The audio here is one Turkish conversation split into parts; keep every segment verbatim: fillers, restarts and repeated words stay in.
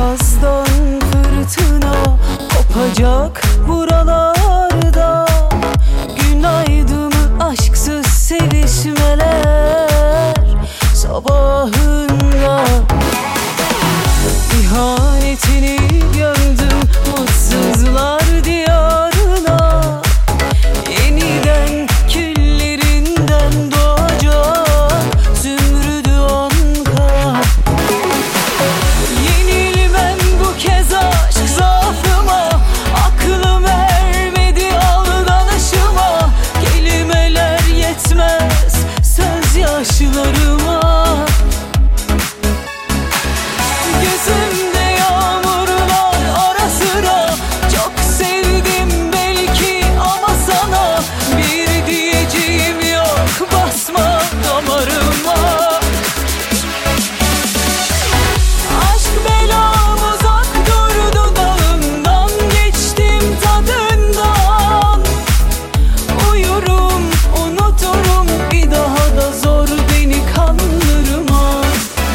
Birazdan fırtına kopacak buralarda. Günaydın mı aşksız sevişmeler sabahında. İhanetini gömdüm mutsuzlar diyarına. Yeniden küllerinden doğacak zümrüdü anka. Yenilmem bu kez aşk zaafıma. Aklım ermedi aldanışıma. Kelimeler yetmez söz yaşlarıma. Gözümde yağmurlar ara sıra. Çok sevdim belki ama sana bir diyeceğim yok, basma damarıma. Aşk belam uzak durdu dalından, geçtim tadından. Uyurum unuturum, bir daha da zor beni kandırma.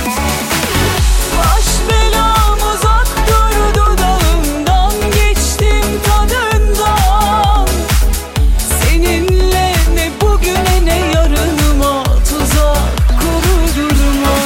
Aşk belam uzak durdu dalından, geçtim tadından. Seninle ne bugüne ne yarınıma tuzak kurdurma.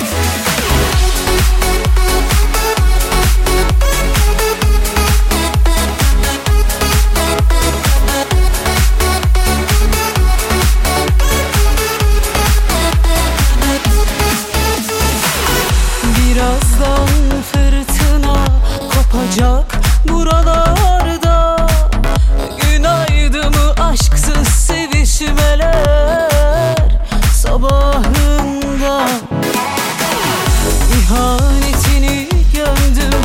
Birazdan fırtına kopacak buralarda. Günaydın mı aşksız sevişmeler sabahında. İhanetini gömdüm